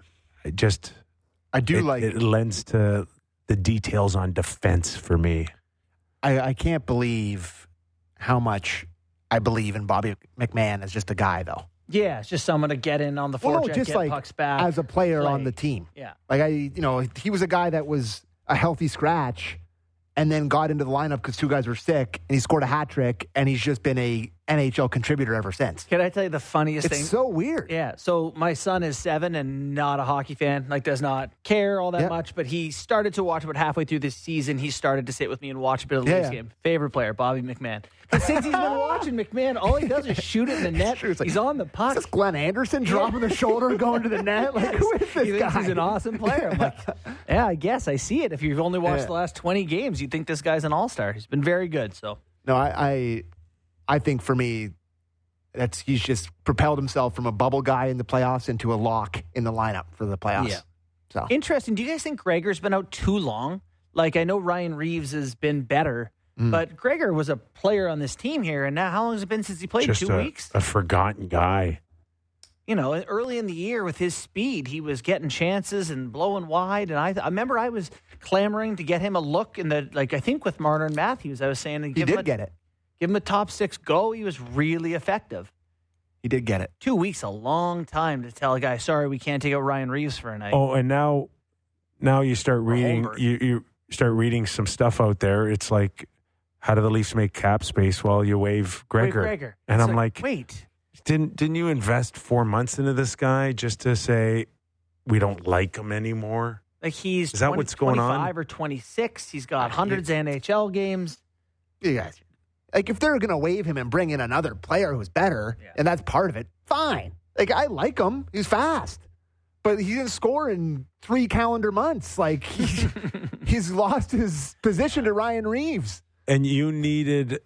I just, I do it, like it lends to the details on defense for me. I, I can't believe how much I believe in Bobby McMahon as just a guy, though. Yeah, it's just someone to get in on the well, forecheck, no, just get like pucks back. As a player play. on the team. Yeah. Like, I, you know, he was a guy that was a healthy scratch and then got into the lineup because two guys were sick, and he scored a hat trick, and he's just been a N H L contributor ever since. Can I tell you the funniest it's thing? It's so weird. Yeah. So my son is seven and not a hockey fan, like does not care all that yeah. much, but he started to watch about halfway through this season. He started to sit with me and watch a bit of the yeah, Leafs yeah. game. Favorite player, Bobby McMahon. But since he's been watching McMahon, all he does is shoot it in the net. True, like, he's on the puck. Is this Glenn Anderson dropping the shoulder and going to the net? Like, who is this he guy? thinks he's an awesome player. I'm like, yeah, I guess I see it. If you've only watched yeah. the last twenty games, you'd think this guy's an all-star. He's been very good. So no, I, I, I think for me, that's he's just propelled himself from a bubble guy in the playoffs into a lock in the lineup for the playoffs. Yeah. So interesting. Do you guys think Gregor's been out too long? Like, I know Ryan Reeves has been better, mm. but Gregor was a player on this team here, and now how long has it been since he played? Just Two a, weeks? A forgotten guy. You know, early in the year with his speed, he was getting chances and blowing wide. And I, I remember I was clamoring to get him a look in the, like, I think with Marner and Matthews, I was saying, he give did him a, get it. Give him a top six go. He was really effective. He did get it. Two weeks, a long time to tell a guy, sorry, we can't take out Ryan Reeves for a night. Oh, and now, now you start reading, you, you start reading some stuff out there. It's like, how do the Leafs make cap space while you waive Gregor? Wait, Gregor. And it's I'm like, like, wait. Didn't didn't you invest four months into this guy just to say we don't like him anymore? Like, he's Is that twenty, what's going on? twenty-five or twenty-six. He's got hundreds of N H L games. You guys, like, if they're going to waive him and bring in another player who's better, yeah. and that's part of it, fine. Like, I like him. He's fast. But he didn't score in three calendar months. Like, he's, he's lost his position to Ryan Reeves. And you needed,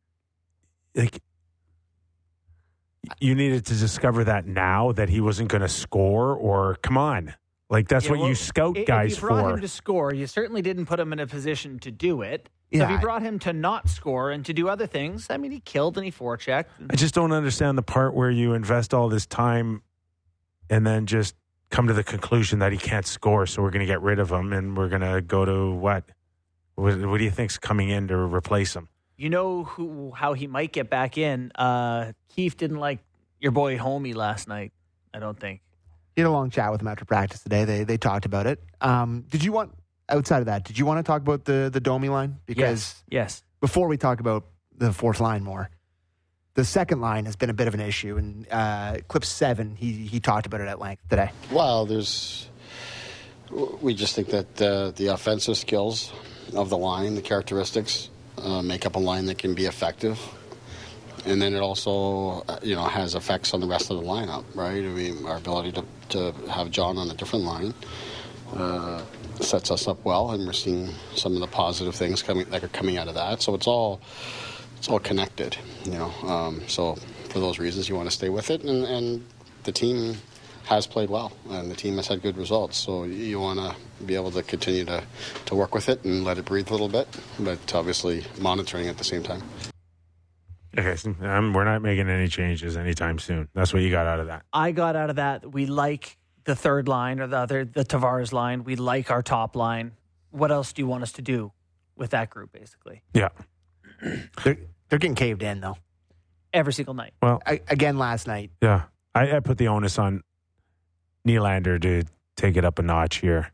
like, you needed to discover that now that he wasn't going to score, or come on. Like, that's yeah, what well, you scout if guys you brought for. him to score, you certainly didn't put him in a position to do it. Yeah, so if you brought him to not score and to do other things, I mean, he killed and he forechecked. I just don't understand the part where you invest all this time and then just come to the conclusion that he can't score, so we're going to get rid of him and we're going to go to what? What, what do you think's coming in to replace him? You know who how he might get back in? Uh, Keefe didn't like your boy Homie last night, I don't think. He had a long chat with him after practice today. They they talked about it. Um, did you want, outside of that, did you want to talk about the, the Domi line? Because yes. yes. Before we talk about the fourth line more, the second line has been a bit of an issue. And uh, clip seven, he, he talked about it at length today. Well, there's, we just think that uh, the offensive skills of the line, the characteristics, uh, make up a line that can be effective. And then it also, uh, you know, has effects on the rest of the lineup, right? I mean, our ability to, to have John on a different line uh, sets us up well, and we're seeing some of the positive things coming that are coming out of that. So it's all it's all connected, you know. Um, so for those reasons, you want to stay with it, and, and the team has played well, and the team has had good results. So you want to be able to continue to, to work with it and let it breathe a little bit, but obviously monitoring at the same time. Okay, so, um, we're not making any changes anytime soon. That's what you got out of that. I got out of that. We like the third line or the other, the Tavares line. We like our top line. What else do you want us to do with that group, basically? Yeah. They're, they're getting caved in, though. Every single night. Well, I, again, last night. yeah. I, I put the onus on Nylander to take it up a notch here.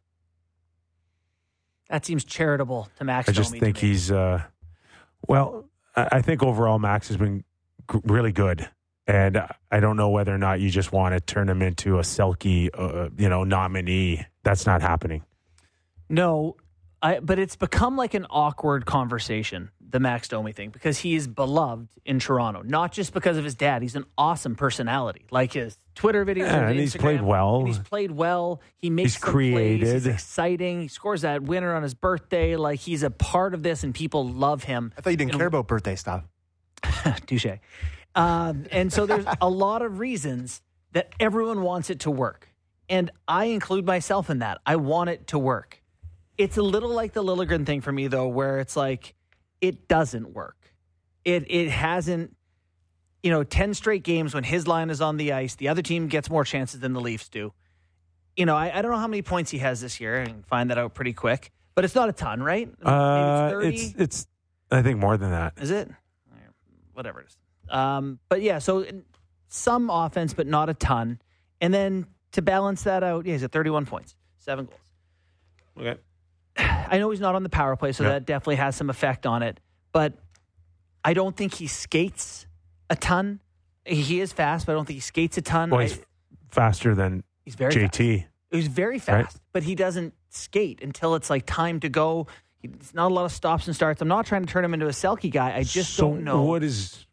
That seems charitable to Max I just Domi think to me. he's, uh, well, I, I think overall Max has been g- really good. And I don't know whether or not you just want to turn him into a Selke, uh, you know, nominee. That's not happening. No, I, but it's become like an awkward conversation, the Max Domi thing, because he is beloved in Toronto, not just because of his dad. He's an awesome personality, like his Twitter videos Yeah, and, and he's Instagram, played well. And he's played well. He makes He's some created. plays. He's exciting. He scores that winner on his birthday. Like, he's a part of this, and people love him. I thought you didn't And- care about birthday stuff. Touche. Um, and so there's a lot of reasons that everyone wants it to work. And I include myself in that. I want it to work. It's a little like the Liljegren thing for me, though, where it's like, it doesn't work. It it hasn't, you know, ten straight games when his line is on the ice, the other team gets more chances than the Leafs do. You know, I, I don't know how many points he has this year. I can find that out pretty quick. But it's not a ton, right? Uh, Maybe it's it's, thirty. it's, I think more than that. Is it? Whatever it is. Um, but yeah, so some offense, but not a ton. And then to balance that out, yeah, he's at thirty-one points, seven goals. Okay. I know he's not on the power play, so Yeah. that definitely has some effect on it. But I don't think he skates a ton. He is fast, but I don't think he skates a ton. Well, he's I- faster than he's very J fast. T. He's very fast, but he doesn't skate until it's like time to go. It's not a lot of stops and starts. I'm not trying to turn him into a Selke guy. I just so don't know. What is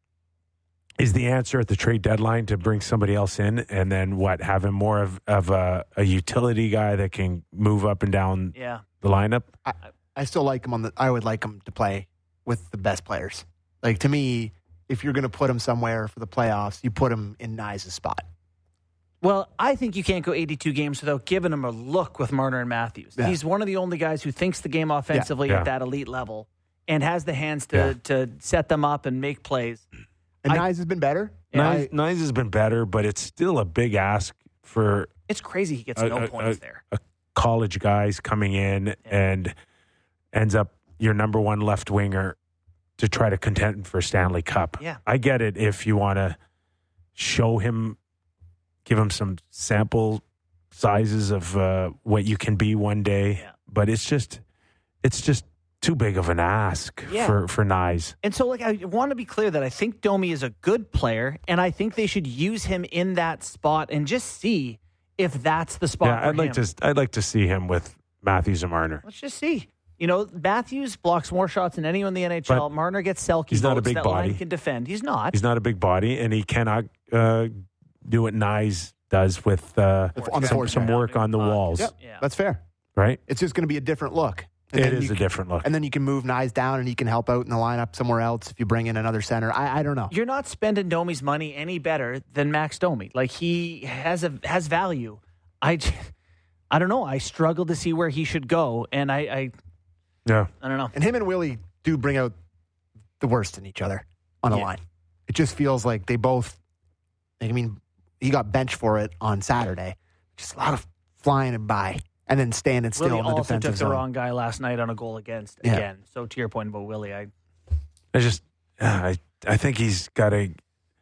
is the answer at the trade deadline to bring somebody else in and then what, have him more of, of a, a utility guy that can move up and down Yeah. the lineup? I, I still like him on the. I would like him to play with the best players. Like, to me, if you're going to put him somewhere for the playoffs, you put him in Nyes' spot. Well, I think you can't go eighty-two games without giving him a look with Marner and Matthews. Yeah. He's one of the only guys who thinks the game offensively Yeah. at that elite level and has the hands to, Yeah. to set them up and make plays. And I- Nyes has been better. Yeah, Nyes, Nyes has been better, but it's still a big ask for It's crazy he gets A- no a- points a- there. a college guys coming in and ends up your number one left winger to try to contend for Stanley Cup. Yeah. I get it if you want to show him, give him some sample sizes of uh, what you can be one day, Yeah. but it's just it's just too big of an ask Yeah. for for Nyes. And so, like, I want to be clear that I think Domi is a good player, and I think they should use him in that spot and just see if that's the spot Yeah, for I'd like him. to I'd like to see him with Matthews and Marner. Let's just see. You know, Matthews blocks more shots than anyone in the N H L. But Marner gets Selke he's not a votes. big that body. line can defend. He's not. He's not a big body, and he cannot uh, do what Nyes does with uh, On the some, boards, some yeah. work on the walls, Yep, Yeah. that's fair. right? It's just going to be a different look. And It then is you a can- different look. And then you can move Nyes down, and he can help out in the lineup somewhere else if you bring in another center. I, I don't know. You're not spending Domi's money any better than Max Domi. Like, he has a has value. I, j- I don't know. I struggle to see where he should go, and I, I, Yeah. I don't know. And him and Willie do bring out the worst in each other on the Yeah. line. It just feels like they both. I mean, he got benched for it on Saturday. Just a lot of flying it by and then standing still Willie in the also defensive took the zone. wrong guy last night on a goal against Yeah. again. So to your point about Willie, I I just, yeah, I, I think he's got to,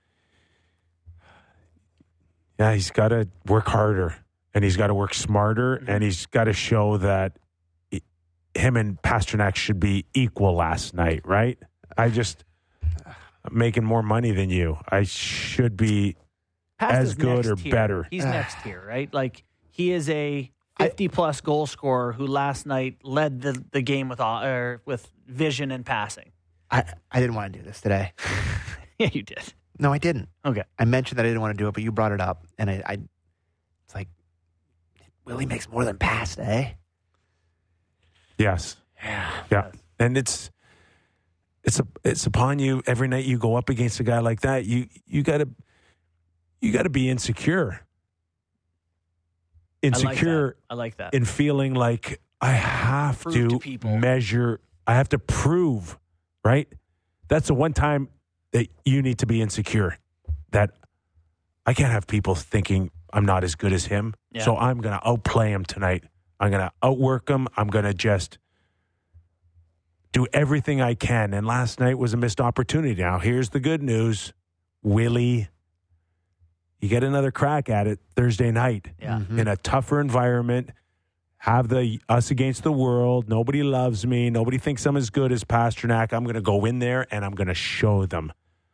yeah, he's got to work harder, and he's got to work smarter, Mm-hmm. and he's got to show that he- him and Pasternak should be equal last night, right? I just, I'm making more money than you. I should be Pasta's as good next or tier. better. He's next here, right? Like, he is a fifty-plus goal scorer who last night led the, the game with all- er, with vision and passing. I, I didn't want to do this today. Yeah, you did. No, I didn't. Okay. I mentioned that I didn't want to do it, but you brought it up, and I, I it's like Willie makes more than Pasta, eh? Yes. Yeah. Yeah. And it's it's a it's upon you every night you go up against a guy like that. You you gotta you gotta be insecure. Insecure I like that. in feeling like I have Prove to, to people. measure, I have to prove, right? That's the one time that you need to be insecure. That I can't have people thinking I'm not as good as him. Yeah. So I'm going to outplay him tonight. I'm going to outwork him. I'm going to just do everything I can. And last night was a missed opportunity. Now, here's the good news. Willie, you get another crack at it Thursday night. Yeah. In a tougher environment. Have the us against the world. Nobody loves me. Nobody thinks I'm as good as Pasternak. I'm going to go in there and I'm going to show them.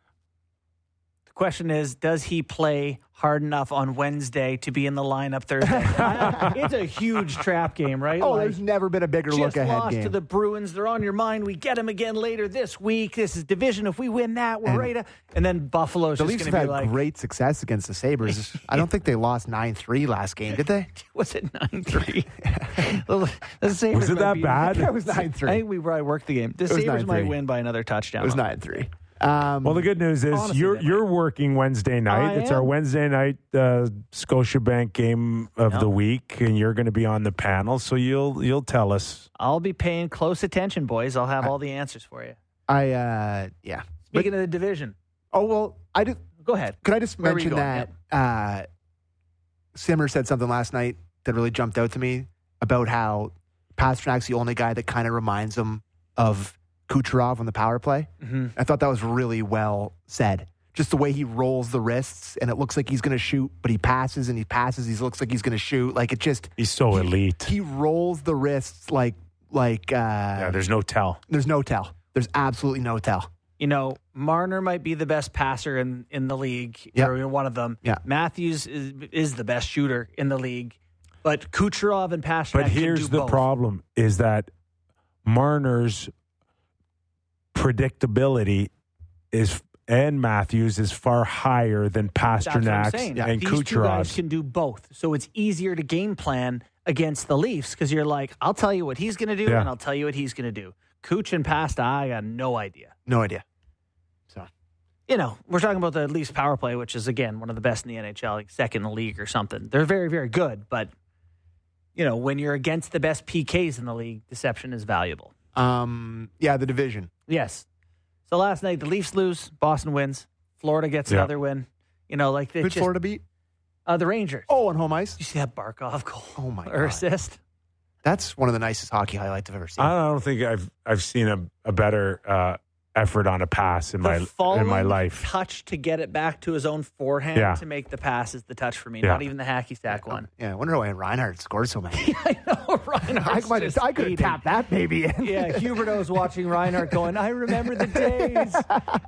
The question is, does he play hard enough on Wednesday to be in the lineup Thursday? It's a huge trap game, right? Oh, Like, there's never been a bigger just look ahead lost game. to the Bruins. They're on your mind. We get them again later this week. This is division. If we win that, we're And ready to. And then Buffalo's the just Leafs going have to be had like, great success against the Sabres. I don't think they lost nine three last game, did they? was it nine three? The Sabres Was it might that be- bad? It was nine three. I think we probably worked the game. The It was Sabres might nine three. win by another touchdown. It was on nine three. Um, Well, the good news is Honestly, you're they might. you're working Wednesday night. I It's our am. Wednesday night uh, Scotiabank game of Yep. the week, and you're going to be on the panel, so you'll you'll tell us. I'll be paying close attention, boys. I'll have all the answers for you. I uh, yeah. Speaking of the division, Oh well, I did. go ahead. Could I just Where were you mention going? that uh, Simmer said something last night that really jumped out to me about how Pasternak's the only guy that kind of reminds him of Kucherov on the power play. Mhm. I thought that was really well said. Just the way he rolls the wrists, and it looks like he's going to shoot, but he passes and he passes. He looks like he's going to shoot. Like it just He's so elite. he rolls the wrists like like uh, Yeah, there's no tell. there's no tell. There's absolutely no tell. You know, Marner might be the best passer in, in the league, Yeah. or one of them. Yeah. Matthews is, is the best shooter in the league, but Kucherov and Pasternak But can here's do the both. problem: is that Marner's predictability is and Matthews is far higher than That's what I'm Pasternak's saying. and These two guys Kucherov's. can do both, so it's easier to game plan against the Leafs because you're like, I'll tell you what he's going to do, Yeah. and I'll tell you what he's going to do. Cooch and Pasta, I got no idea. No idea. So You know, we're talking about the Leafs power play, which is, again, one of the best in the N H L, like second in the league or something. They're very, very good, but, you know, when you're against the best P Ks in the league, deception is valuable. um, yeah, the division. Yes. So last night, the Leafs lose, Boston wins, Florida gets Yeah. another win. You know, like they Who'd just, Florida beat? uh, the Rangers. Oh, on home ice. Did you see that Barkov goal? Oh my Or God. assist? That's one of the nicest hockey highlights I've ever seen. I don't think I've I've seen a, a better uh, effort on a pass in The my in falling my life. touch to get it back to his own forehand Yeah. to make the pass is the touch for me, Yeah. not even the hacky sack one. Yeah, I wonder why Reinhardt scored so many. I know, Reinhardt's I, might have, just I could have eating. tapped that baby in. Yeah, Huberto's watching Reinhardt going, I remember the days.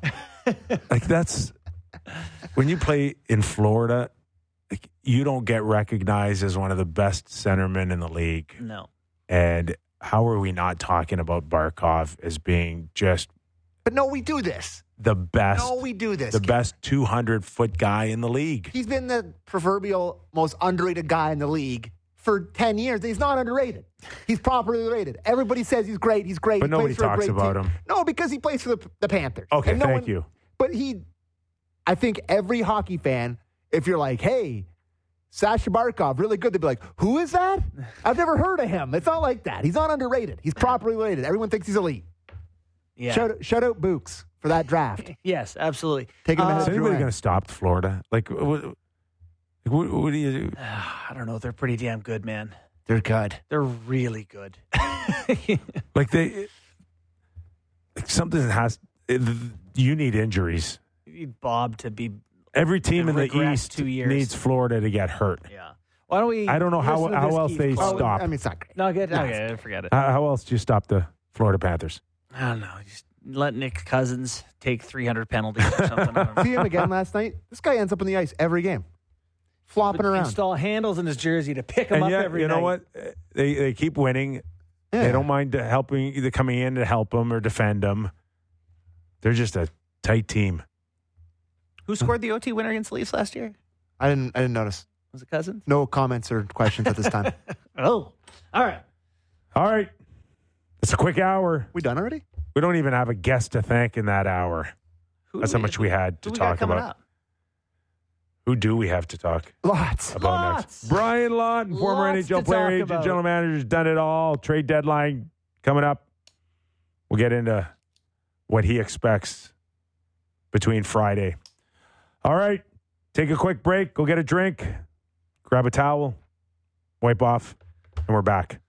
Like that's when you play in Florida, like, you don't get recognized as one of the best centermen in the league. No. And how are we not talking about Barkov as being just But no, we do this. the best, No, we do this. the best two hundred foot guy in the league? He's been the proverbial most underrated guy in the league for ten years. He's not underrated. He's properly rated. Everybody says he's great. He's great. But He nobody plays for a talks great about team. him. No, because he plays for the, the Panthers. Okay, And no thank one- you. But he, I think every hockey fan, if you're like, hey, Sasha Barkov, really good, they'd be like, who is that? I've never heard of him. It's not like that. He's not underrated. He's properly rated. Everyone thinks he's elite. Yeah. Shout, shout out Books for that draft. Yes, absolutely. Take him Uh, ahead Is of anybody Drouin. going to stop Florida? Like, what, what, what do you do? I don't know. They're pretty damn good, man. They're good. They're really good. Like they, like something has. It, you need injuries. You need Bob to be, Every team in the Regress East two years. needs Florida to get hurt. yeah. Why don't we? I don't know how- listen to how this else Keith they quote? stop. I mean, it's not great. No, good. No. Okay, forget it. How, how else do you stop the Florida Panthers? I don't know. Just let Nick Cousins take three hundred penalties or something. I don't know. See him again last night? This guy ends up on the ice every game, flopping around. Install handles in his jersey to pick him And up yet, every you know night. what? They they keep winning. Yeah. They don't mind helping, either coming in to help them or defend them. They're just a tight team. Who scored the O T winner against the Leafs last year? I didn't. I didn't notice. Was it Cousins? No comments or questions at this time. Oh, all right. All right. It's a quick hour. We done already? We don't even have a guest to thank in that hour. Who That's do how much we had to who we got talk coming about. up? Who do we have to talk Lots. about Lots. next? Brian Lawton, former Lots N H L to player, talk agent, about. general manager, has done it all. Trade deadline coming up. We'll get into what he expects between Friday. All right. Take a quick break. Go get a drink. grab a towel, wipe off, and we're back.